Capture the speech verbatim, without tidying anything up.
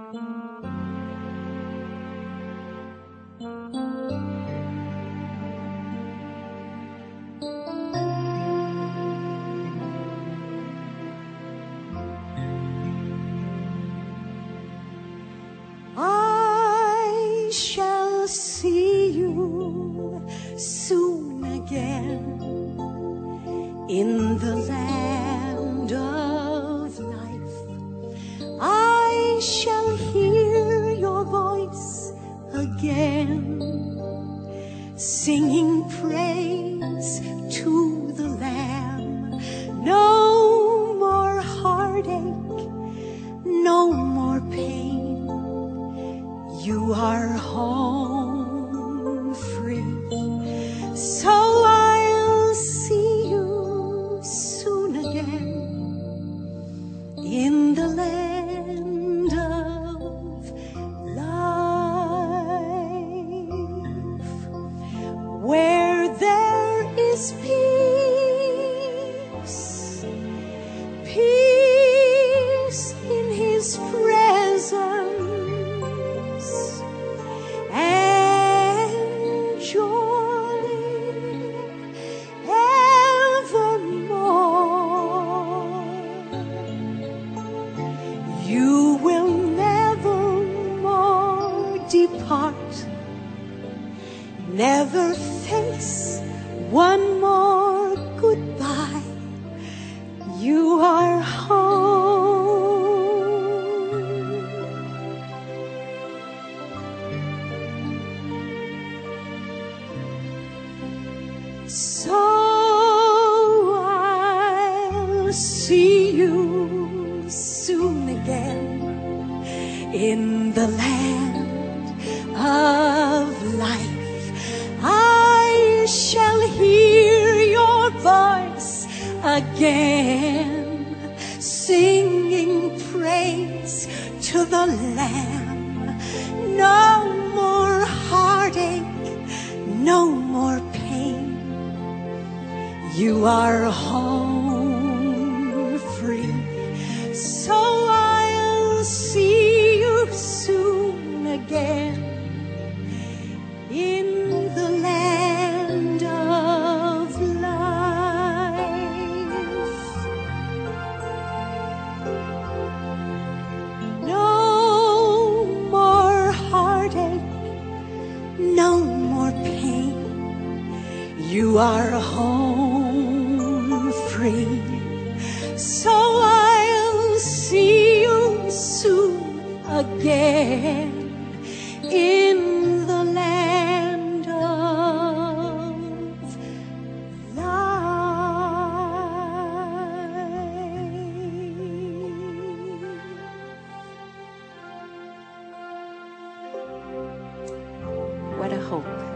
I shall see you soon again in the land of life. I shall hear your voice again, singing praise to the Lamb. No more heartache, no more pain. You are home free, so I'll see you soon again in the land of life, where there is peace, peace in His presence, you will never more depart, never face one more goodbye. You are home. So I'll see you soon again in the land of life. I shall hear your voice again, singing praise to the Lamb. No more heartache, no more pain. You are home free, so I'll see you soon again in the land of life. No more heartache, no more pain. You are home free, so I'll see you soon again in the land of life. What a hope.